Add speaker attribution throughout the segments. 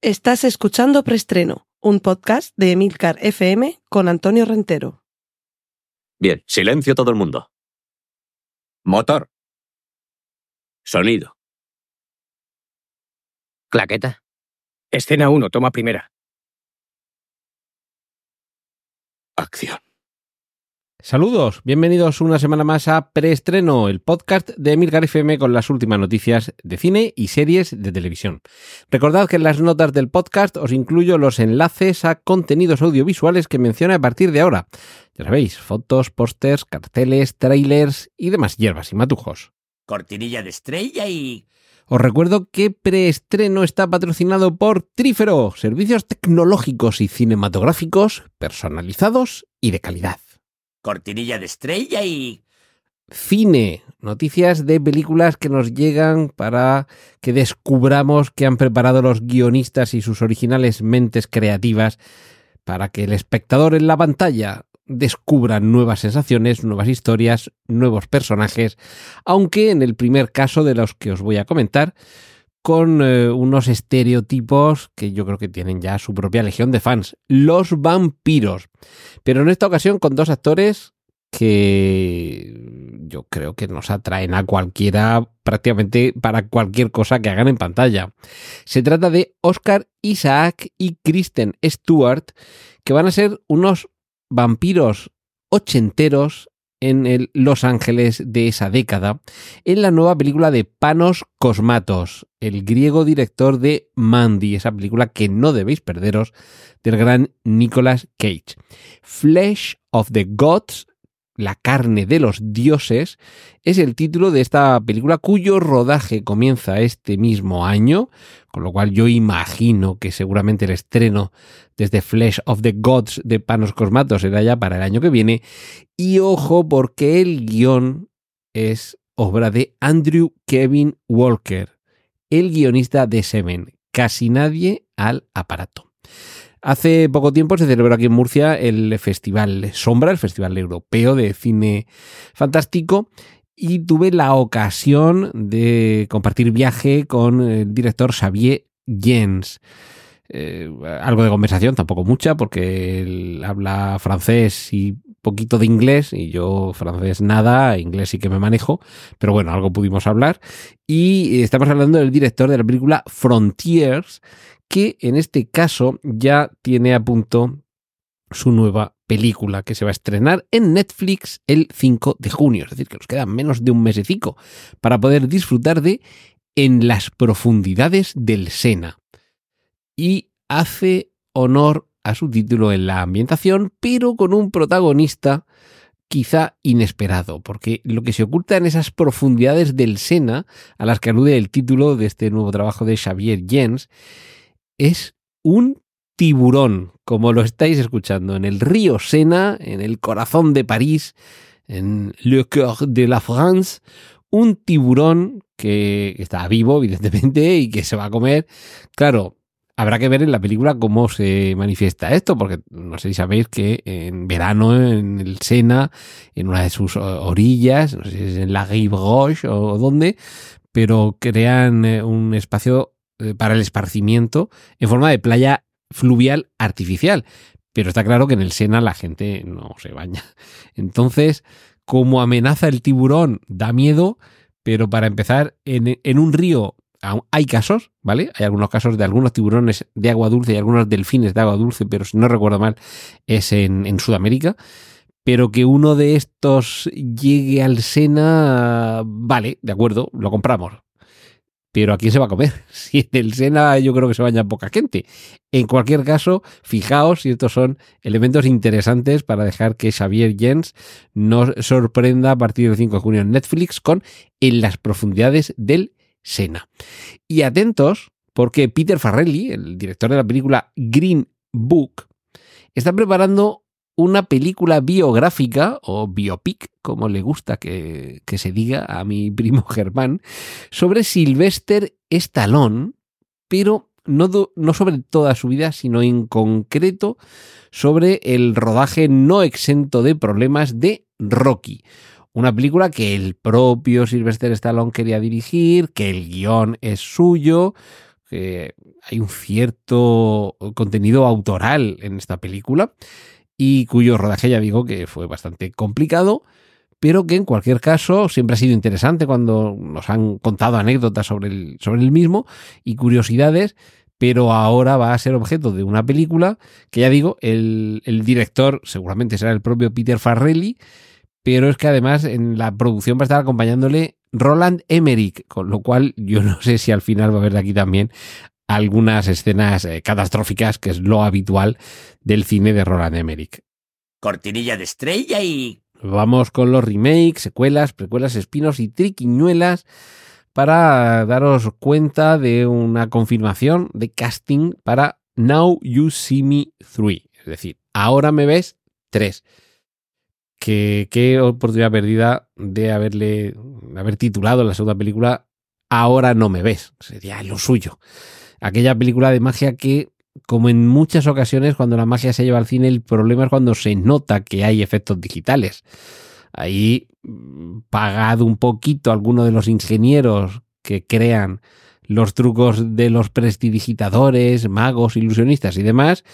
Speaker 1: Estás escuchando Preestreno, un podcast de Emilcar FM con Antonio Rentero.
Speaker 2: Bien, silencio todo el mundo. Motor. Sonido.
Speaker 3: Claqueta.
Speaker 4: Escena 1, toma primera.
Speaker 2: Acción.
Speaker 5: Saludos, bienvenidos una semana más a Preestreno, el podcast de Emilcar FM con las últimas noticias de cine y series de televisión. Recordad que en las notas del podcast os incluyo los enlaces a contenidos audiovisuales que menciono a partir de ahora. Ya sabéis, fotos, pósters, carteles, trailers y demás hierbas y matujos.
Speaker 3: Cortinilla de estrella y...
Speaker 5: Os recuerdo que Preestreno está patrocinado por Trífero, servicios tecnológicos y cinematográficos personalizados y de calidad.
Speaker 3: Cortinilla de estrella y...
Speaker 5: Cine, noticias de películas que nos llegan para que descubramos qué han preparado los guionistas y sus originales mentes creativas para que el espectador en la pantalla descubra nuevas sensaciones, nuevas historias, nuevos personajes, aunque en el primer caso de los que os voy a comentar, con unos estereotipos que yo creo que tienen ya su propia legión de fans, los vampiros. Pero en esta ocasión con dos actores que yo creo que nos atraen a cualquiera, prácticamente para cualquier cosa que hagan en pantalla. Se trata de Oscar Isaac y Kristen Stewart, que van a ser unos vampiros ochenteros en el Los Ángeles de esa década, en la nueva película de Panos Cosmatos, el griego director de Mandy, esa película que no debéis perderos, del gran Nicolas Cage. Flesh of the Gods, la carne de los dioses, es el título de esta película cuyo rodaje comienza este mismo año, con lo cual yo imagino que seguramente el estreno desde Flesh of the Gods de Panos Cosmatos será ya para el año que viene. Y ojo, porque el guión es obra de Andrew Kevin Walker, el guionista de Seven, Casi nadie al aparato. Hace poco tiempo se celebró aquí en Murcia el Festival Sombra, el Festival Europeo de Cine Fantástico, y tuve la ocasión de compartir viaje con el director Xavier Gens. Algo de conversación, tampoco mucha, porque él habla francés y poquito de inglés, y yo francés nada, inglés sí que me manejo, pero bueno, algo pudimos hablar. Y estamos hablando del director de la película Frontiers, que en este caso ya tiene a punto su nueva película que se va a estrenar en Netflix el 5 de junio. Es decir, que nos queda menos de un mesecico para poder disfrutar de En las profundidades del Sena. Y hace honor a su título en la ambientación, pero con un protagonista quizá inesperado, porque lo que se oculta en esas profundidades del Sena, a las que alude el título de este nuevo trabajo de Xavier Gens, es un tiburón, como lo estáis escuchando, en el río Sena, en el corazón de París, en Le Cœur de la France, un tiburón que está vivo, evidentemente, y que se va a comer. Claro, habrá que ver en la película cómo se manifiesta esto, porque no sé si sabéis que en verano en el Sena, en una de sus orillas, no sé si es en la Rive Gauche o dónde, pero crean un espacio para el esparcimiento en forma de playa fluvial artificial. Pero está claro que en el Sena la gente no se baña. Entonces, como amenaza el tiburón, da miedo, pero para empezar, en un río hay casos, ¿vale? Hay algunos casos de algunos tiburones de agua dulce y algunos delfines de agua dulce, pero si no recuerdo mal, es en Sudamérica. Pero que uno de estos llegue al Sena, vale, de acuerdo, lo compramos. Pero ¿a quién se va a comer? Si en el Sena yo creo que se baña poca gente. En cualquier caso, fijaos si estos son elementos interesantes para dejar que Xavier Gens nos sorprenda a partir del 5 de junio en Netflix con En las profundidades del Sena. Y atentos, porque Peter Farrelly, el director de la película Green Book, está preparando una película biográfica o biopic, como le gusta que se diga a mi primo Germán, sobre Sylvester Stallone, pero no sobre toda su vida, sino en concreto sobre el rodaje no exento de problemas de Rocky. Una película que el propio Sylvester Stallone quería dirigir, que el guión es suyo, que hay un cierto contenido autoral en esta película y cuyo rodaje ya digo que fue bastante complicado, pero que en cualquier caso siempre ha sido interesante cuando nos han contado anécdotas sobre el mismo y curiosidades, pero ahora va a ser objeto de una película que ya digo, el director seguramente será el propio Peter Farrelly, pero es que además en la producción va a estar acompañándole Roland Emmerich, con lo cual yo no sé si al final va a haber de aquí también algunas escenas catastróficas, que es lo habitual del cine de Roland Emmerich.
Speaker 3: Cortinilla de estrella y...
Speaker 5: Vamos con los remakes, secuelas, precuelas, spin-offs y triquiñuelas para daros cuenta de una confirmación de casting para Now You See Me 3, es decir, Ahora Me Ves 3. Qué oportunidad perdida de haber titulado la segunda película Ahora No Me Ves, sería lo suyo. Aquella película de magia que, como en muchas ocasiones cuando la magia se lleva al cine, el problema es cuando se nota que hay efectos digitales. Ahí, pagado un poquito a alguno de los ingenieros que crean los trucos de los prestidigitadores, magos, ilusionistas y demás,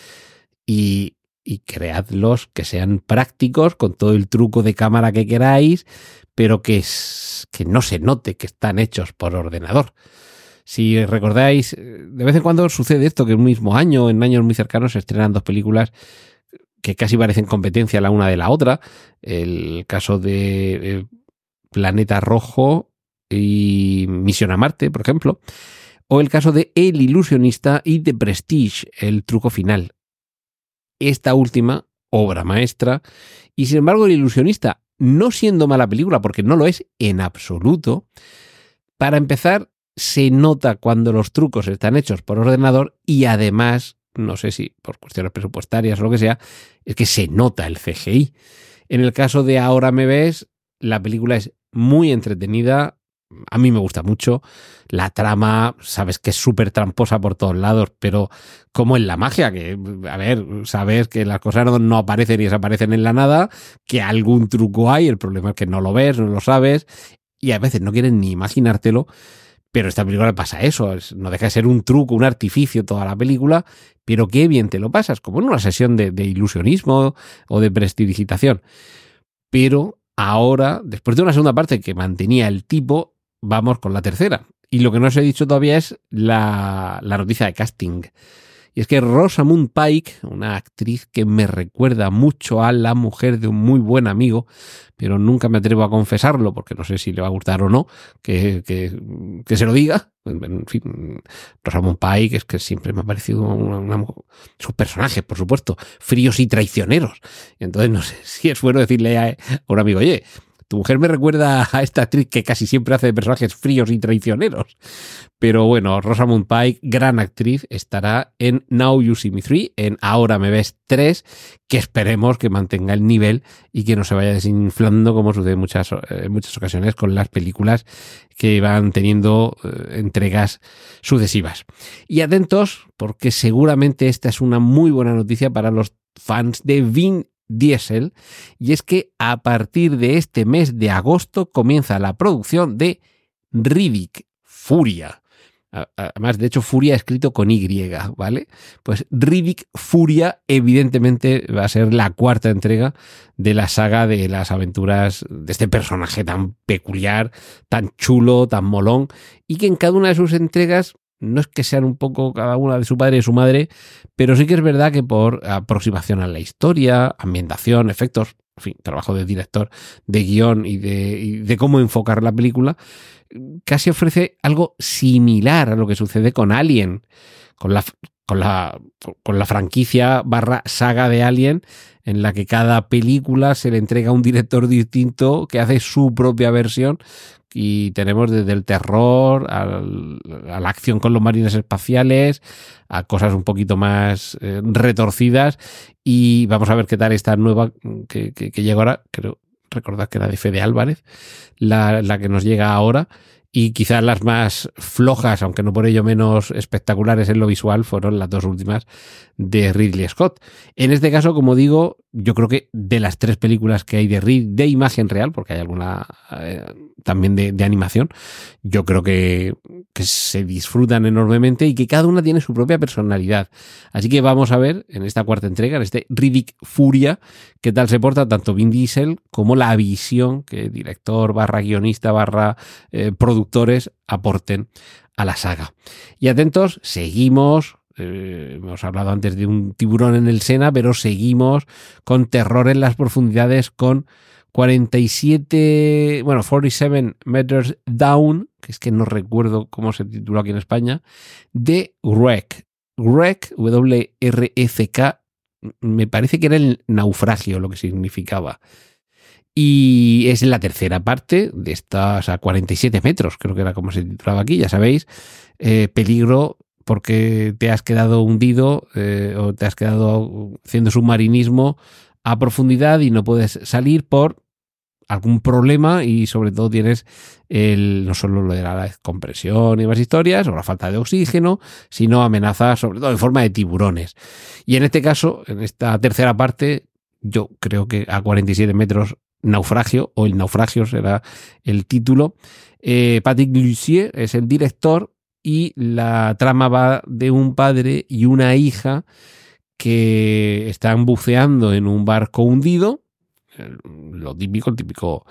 Speaker 5: y creadlos que sean prácticos con todo el truco de cámara que queráis, pero que no se note que están hechos por ordenador. Si recordáis, de vez en cuando sucede esto, que en un mismo año, en años muy cercanos, se estrenan dos películas que casi parecen competencia la una de la otra. El caso de Planeta Rojo y Misión a Marte, por ejemplo. O el caso de El Ilusionista y The Prestige, El Truco Final. Esta última, obra maestra. Y sin embargo, El Ilusionista, no siendo mala película, porque no lo es en absoluto, para empezar, se nota cuando los trucos están hechos por ordenador y además, no sé si por cuestiones presupuestarias o lo que sea, es que se nota el CGI. En el caso de Ahora Me Ves, la película es muy entretenida, a mí me gusta mucho. La trama, sabes que es súper tramposa por todos lados, pero como en la magia, que, a ver, sabes que las cosas no aparecen y desaparecen en la nada, que algún truco hay, el problema es que no lo ves, no lo sabes, y a veces no quieres ni imaginártelo. Pero esta película le pasa eso, no deja de ser un truco, un artificio toda la película, pero qué bien te lo pasas, como en una sesión de ilusionismo o de prestidigitación. Pero ahora, después de una segunda parte que mantenía el tipo, vamos con la tercera. Y lo que no os he dicho todavía es la noticia de casting. Y es que Rosamund Pike, una actriz que me recuerda mucho a la mujer de un muy buen amigo, pero nunca me atrevo a confesarlo porque no sé si le va a gustar o no, que se lo diga. En fin, Rosamund Pike es que siempre me ha parecido sus personajes, por supuesto, fríos y traicioneros. Y entonces no sé si es bueno decirle a un amigo, oye, tu mujer me recuerda a esta actriz que casi siempre hace de personajes fríos y traicioneros. Pero bueno, Rosamund Pike, gran actriz, estará en Now You See Me 3, en Ahora Me Ves 3, que esperemos que mantenga el nivel y que no se vaya desinflando como sucede en muchas ocasiones con las películas que van teniendo entregas sucesivas. Y atentos, porque seguramente esta es una muy buena noticia para los fans de Vin Diesel, y es que a partir de este mes de agosto comienza la producción de Riddick, Furia. Además, de hecho, Furia escrito con Y, ¿vale? Pues Riddick Furia evidentemente va a ser la cuarta entrega de la saga de las aventuras de este personaje tan peculiar, tan chulo, tan molón, y que en cada una de sus entregas no es que sean un poco cada una de su padre y su madre, pero sí que es verdad que por aproximación a la historia, ambientación, efectos, en fin, trabajo de director, de guión y de cómo enfocar la película, casi ofrece algo similar a lo que sucede con Alien, con la franquicia / saga de Alien, en la que cada película se le entrega a un director distinto que hace su propia versión. Y tenemos desde el terror a la acción con los marines espaciales, a cosas un poquito más retorcidas. Y vamos a ver qué tal esta nueva que llega ahora. Creo recordad que era de Fede Álvarez, la que nos llega ahora. Y quizás las más flojas, aunque no por ello menos espectaculares en lo visual, fueron las dos últimas de Ridley Scott. En este caso, como digo, yo creo que de las 3 películas que hay de imagen real, porque hay alguna también de animación, yo creo que se disfrutan enormemente y que cada una tiene su propia personalidad. Así que vamos a ver en esta cuarta entrega, en este Riddick Furia, qué tal se porta tanto Vin Diesel como la visión que director / guionista / productores aporten a la saga. Y atentos, seguimos. Hemos hablado antes de un tiburón en el Sena, pero seguimos con terror en las profundidades con 47 Meters Down, que es que no recuerdo cómo se tituló aquí en España, de Wreck. Wreck, W-R-E-C-K, me parece que era el naufragio lo que significaba. Y es la tercera parte de estas a 47 metros, creo que era como se titulaba aquí, ya sabéis, peligro porque te has quedado hundido o te has quedado haciendo submarinismo a profundidad y no puedes salir por algún problema y sobre todo tienes no solo lo de la descompresión y más historias o la falta de oxígeno, sino amenazas sobre todo en forma de tiburones. Y en este caso, en esta tercera parte, yo creo que a 47 metros naufragio, o el naufragio será el título. Patrick Lussier es el director y la trama va de un padre y una hija que están buceando en un barco hundido, el típico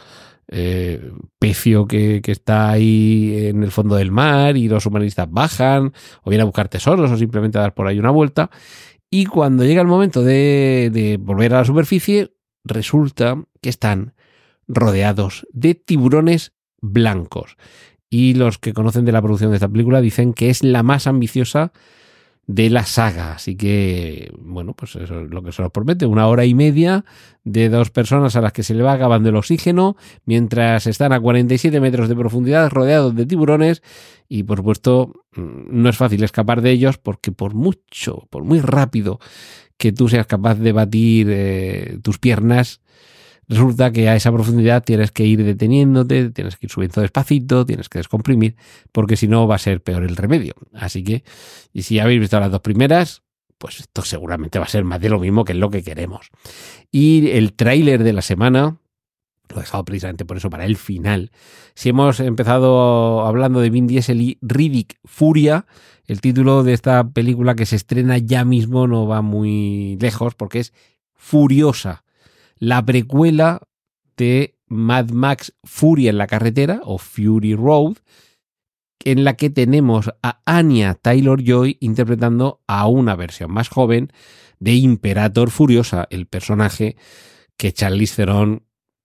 Speaker 5: pecio que está ahí en el fondo del mar y los submarinistas bajan o vienen a buscar tesoros o simplemente a dar por ahí una vuelta, y cuando llega el momento de volver a la superficie resulta que están rodeados de tiburones blancos. Y los que conocen de la producción de esta película dicen que es la más ambiciosa de la saga. Así que, bueno, pues eso es lo que se nos promete. 1 hora y media de 2 personas a las que se le va acabando el oxígeno mientras están a 47 metros de profundidad rodeados de tiburones. Y, por supuesto, no es fácil escapar de ellos porque por muy rápido que tú seas capaz de batir tus piernas, resulta que a esa profundidad tienes que ir deteniéndote, tienes que ir subiendo despacito, tienes que descomprimir, porque si no va a ser peor el remedio. Así que, y si habéis visto las 2 primeras, pues esto seguramente va a ser más de lo mismo, que es lo que queremos. Y el tráiler de la semana lo he dejado precisamente por eso para el final. Si hemos empezado hablando de Vin Diesel y Riddick Furia, el título de esta película que se estrena ya mismo no va muy lejos porque es Furiosa, la precuela de Mad Max Furia en la carretera, o Fury Road, en la que tenemos a Anya Taylor-Joy interpretando a una versión más joven de Imperator Furiosa, el personaje que Charlize Theron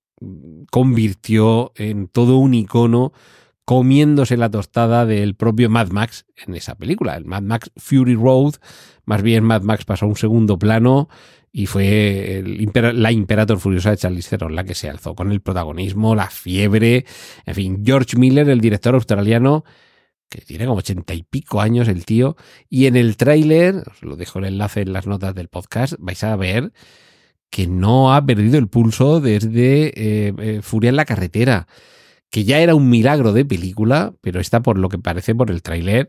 Speaker 5: convirtió en todo un icono comiéndose la tostada del propio Mad Max en esa película. El Mad Max Fury Road, más bien Mad Max pasó a un segundo plano y fue la Imperator Furiosa de Charlize Theron la que se alzó con el protagonismo, la fiebre, en fin. George Miller, el director australiano, que tiene como 80 y pico años el tío, y en el tráiler, os lo dejo el enlace en las notas del podcast, vais a ver que no ha perdido el pulso desde Furia en la carretera, que ya era un milagro de película, pero esta, por lo que parece por el tráiler,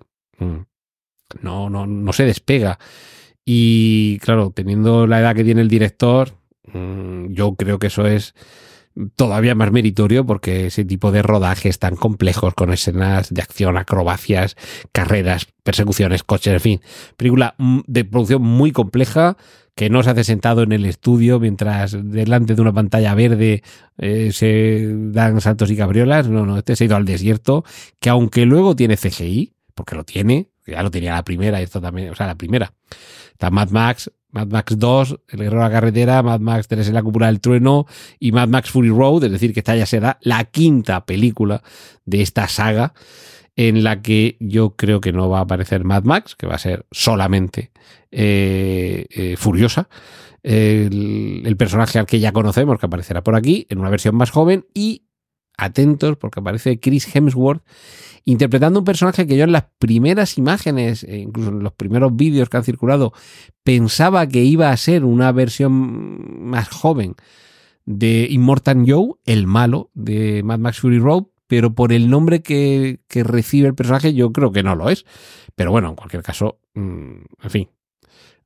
Speaker 5: no se despega. Y claro, teniendo la edad que tiene el director, yo creo que eso es todavía más meritorio, porque ese tipo de rodajes tan complejos con escenas de acción, acrobacias, carreras, persecuciones, coches, en fin, película de producción muy compleja que no se hace sentado en el estudio mientras delante de una pantalla verde se dan saltos y cabriolas. No, este se ha ido al desierto, que aunque luego tiene CGI, porque lo tiene, ya lo tenía la primera y esto también, o sea, la primera. Está Mad Max 2, El Guerrero de la Carretera, Mad Max 3 en la Cúpula del Trueno y Mad Max Fury Road, es decir, que esta ya será la 5ª película de esta saga, en la que yo creo que no va a aparecer Mad Max, que va a ser solamente Furiosa, el personaje al que ya conocemos, que aparecerá por aquí en una versión más joven, y atentos porque aparece Chris Hemsworth interpretando un personaje que yo en las primeras imágenes, incluso en los primeros vídeos que han circulado, pensaba que iba a ser una versión más joven de Immortan Joe, el malo de Mad Max Fury Road, pero por el nombre que recibe el personaje yo creo que no lo es. Pero bueno, en cualquier caso, en fin,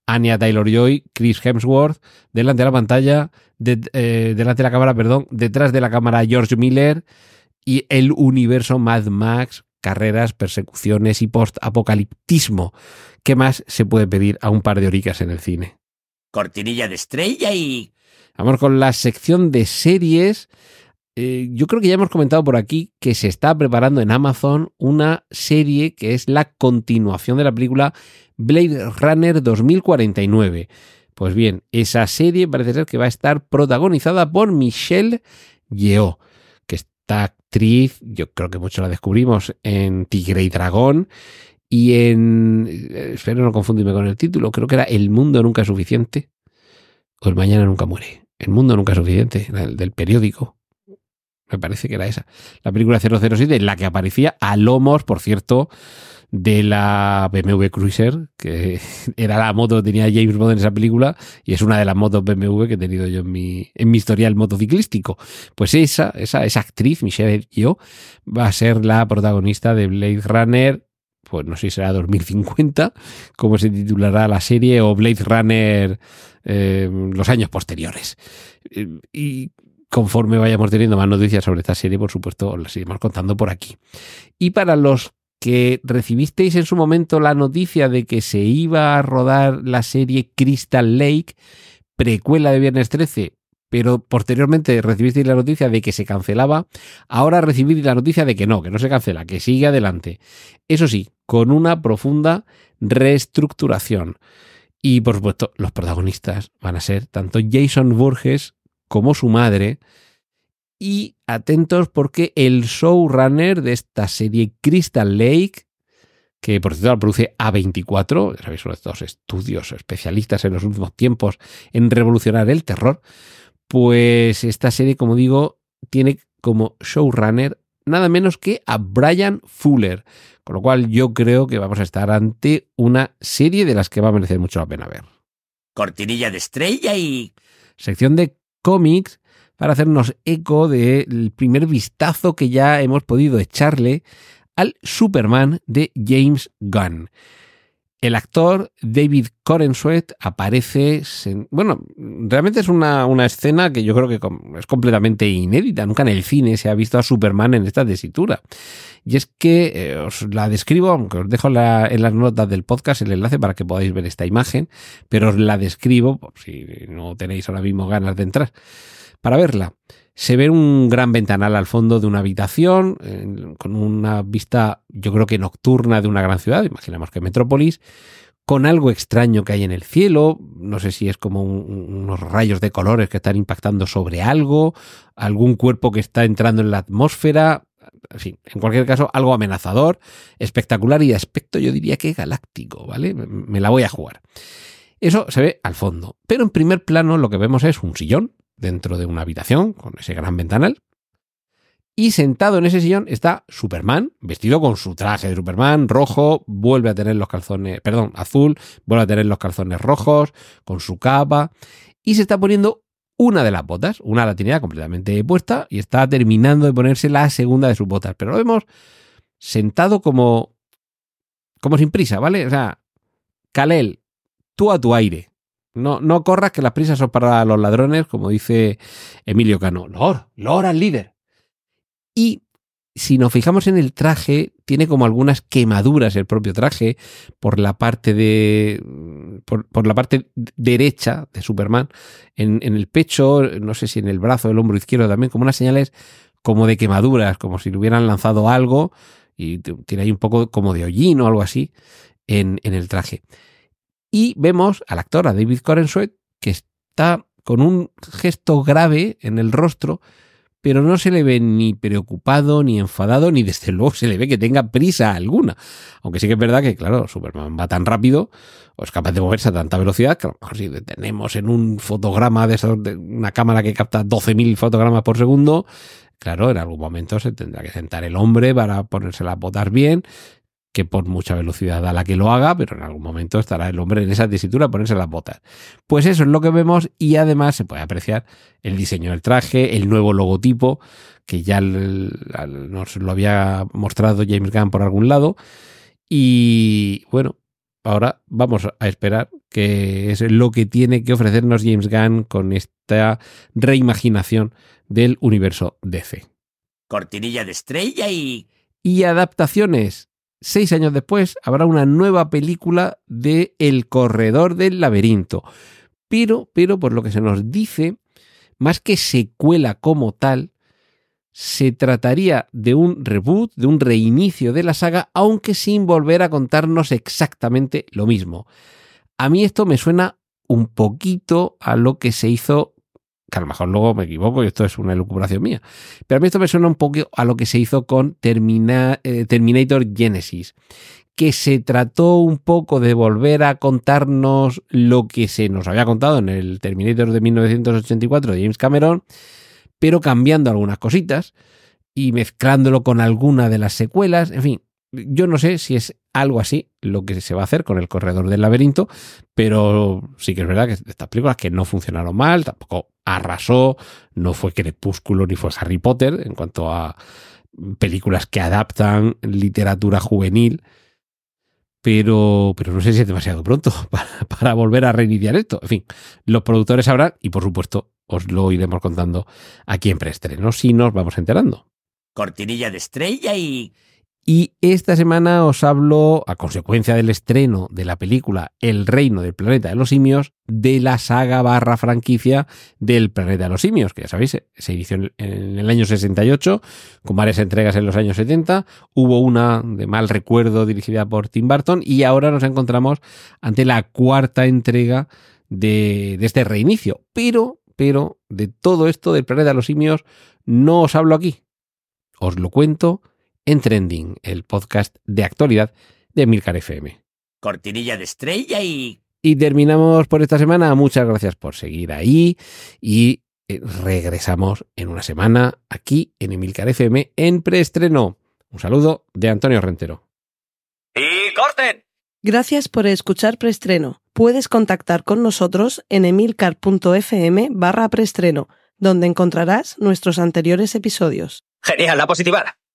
Speaker 5: Anya Taylor-Joy, Chris Hemsworth, delante de la pantalla, delante de la cámara, perdón, detrás de la cámara George Miller y el universo Mad Max, carreras, persecuciones y post-apocaliptismo. ¿Qué más se puede pedir a un par de horicas en el cine?
Speaker 3: Cortinilla de estrella y...
Speaker 5: Vamos con la sección de series. Yo creo que ya hemos comentado por aquí que se está preparando en Amazon una serie que es la continuación de la película Blade Runner 2049. Pues bien, esa serie parece ser que va a estar protagonizada por Michelle Yeoh, que esta actriz, yo creo que muchos la descubrimos en Tigre y Dragón y espero no confundirme con el título, creo que era El mundo nunca es suficiente o El mañana nunca muere. El mundo nunca es suficiente, el del periódico. Me parece que era esa. La película 007, en la que aparecía a lomos, por cierto, de la BMW Cruiser, que era la moto que tenía James Bond en esa película, y es una de las motos BMW que he tenido yo en mi historial motociclístico. Pues esa actriz, Michelle Yeoh, va a ser la protagonista de Blade Runner, pues no sé si será 2050, como se titulará la serie, o Blade Runner los años posteriores. Y conforme vayamos teniendo más noticias sobre esta serie, por supuesto, os las iremos contando por aquí. Y para los que recibisteis en su momento la noticia de que se iba a rodar la serie Crystal Lake, precuela de Viernes 13, pero posteriormente recibisteis la noticia de que se cancelaba, ahora recibid la noticia de que no se cancela, que sigue adelante. Eso sí, con una profunda reestructuración. Y, por supuesto, los protagonistas van a ser tanto Jason Voorhees como su madre. Y atentos porque el showrunner de esta serie Crystal Lake, que por cierto la produce A24, ya sabéis, son estos estudios especialistas en los últimos tiempos en revolucionar el terror, pues esta serie, como digo, tiene como showrunner nada menos que a Bryan Fuller, con lo cual yo creo que vamos a estar ante una serie de las que va a merecer mucho la pena ver.
Speaker 3: Cortinilla de estrella y...
Speaker 5: Sección de cómics para hacernos eco del primer vistazo que ya hemos podido echarle al Superman de James Gunn. El actor David Corenswet aparece... Bueno, realmente es una escena que yo creo que es completamente inédita. Nunca en el cine se ha visto a Superman en esta tesitura. Y es que os la describo, aunque os dejo en las notas del podcast el enlace para que podáis ver esta imagen, pero os la describo, por si no tenéis ahora mismo ganas de entrar, para verla. Se ve un gran ventanal al fondo de una habitación, con una vista, yo creo que nocturna, de una gran ciudad, imaginamos que Metrópolis, con algo extraño que hay en el cielo, no sé si es como unos rayos de colores que están impactando sobre algo, algún cuerpo que está entrando en la atmósfera, en fin, en cualquier caso, algo amenazador, espectacular y de aspecto yo diría que galáctico, ¿vale? Me la voy a jugar. Eso se ve al fondo, pero en primer plano lo que vemos es un sillón dentro de una habitación con ese gran ventanal, y sentado en ese sillón está Superman, vestido con su traje de Superman rojo, vuelve a tener los calzones, azul, vuelve a tener los calzones rojos, con su capa, y se está poniendo una de las botas. Una la tenía completamente puesta y está terminando de ponerse la segunda de sus botas, pero lo vemos sentado como sin prisa, ¿vale? O sea, Kal-El, tú a tu aire. No corras, que las prisas son para los ladrones, como dice Emilio Cano. Lord al líder. Y si nos fijamos en el traje, tiene como algunas quemaduras el propio traje por la parte por la parte derecha de Superman, en el pecho, no sé si en el brazo, el hombro izquierdo también, como unas señales como de quemaduras, como si le hubieran lanzado algo y tiene ahí un poco como de hollín o algo así en el traje. Y vemos al actor, a David Corenswet, que está con un gesto grave en el rostro, pero no se le ve ni preocupado, ni enfadado, ni desde luego se le ve que tenga prisa alguna. Aunque sí que es verdad que, claro, Superman va tan rápido, o es capaz de moverse a tanta velocidad, que a lo mejor si detenemos en un fotograma de una cámara que capta 12.000 fotogramas por segundo, claro, en algún momento se tendrá que sentar el hombre para ponerse las botas bien, que por mucha velocidad a la que lo haga, pero en algún momento estará el hombre en esa tesitura a ponerse las botas. Pues eso es lo que vemos, y además se puede apreciar el diseño del traje, el nuevo logotipo, que ya nos lo había mostrado James Gunn por algún lado. Y bueno, ahora vamos a esperar que es lo que tiene que ofrecernos James Gunn con esta reimaginación del universo DC.
Speaker 3: Cortinilla de estrella y...
Speaker 5: Y adaptaciones. 6 años después habrá una nueva película de El Corredor del Laberinto. Pero por lo que se nos dice, más que secuela como tal, se trataría de un reboot, de un reinicio de la saga, aunque sin volver a contarnos exactamente lo mismo. A mí esto me suena un poquito a lo que se hizo, que a lo mejor luego me equivoco y esto es una elucubración mía, pero a mí esto me suena un poco a lo que se hizo con Terminator Genesis, que se trató un poco de volver a contarnos lo que se nos había contado en el Terminator de 1984 de James Cameron, pero cambiando algunas cositas y mezclándolo con alguna de las secuelas. En fin, yo no sé si es algo así lo que se va a hacer con El Corredor del Laberinto, pero sí que es verdad que estas películas que no funcionaron mal, tampoco arrasó, no fue Crepúsculo ni fue Harry Potter en cuanto a películas que adaptan literatura juvenil, pero no sé si es demasiado pronto para volver a reiniciar esto. En fin, los productores sabrán y por supuesto os lo iremos contando aquí en Preestreno si nos vamos enterando.
Speaker 3: Cortinilla de estrella y...
Speaker 5: Y esta semana os hablo, a consecuencia del estreno de la película El Reino del Planeta de los Simios, de la saga / franquicia del Planeta de los Simios, que ya sabéis, se inició en el año 68, con varias entregas en los años 70, hubo una de mal recuerdo dirigida por Tim Burton y ahora nos encontramos ante la 4ª entrega de este reinicio. Pero de todo esto del Planeta de los Simios no os hablo aquí, os lo cuento en Trending, el podcast de actualidad de Emilcar FM.
Speaker 3: Cortinilla de estrella y...
Speaker 5: Y terminamos por esta semana. Muchas gracias por seguir ahí y regresamos en una semana aquí en Emilcar FM en Preestreno. Un saludo de Antonio Rentero.
Speaker 3: ¡Y corten!
Speaker 1: Gracias por escuchar Preestreno. Puedes contactar con nosotros en emilcar.fm/preestreno, donde encontrarás nuestros anteriores episodios.
Speaker 3: Genial, la positivada.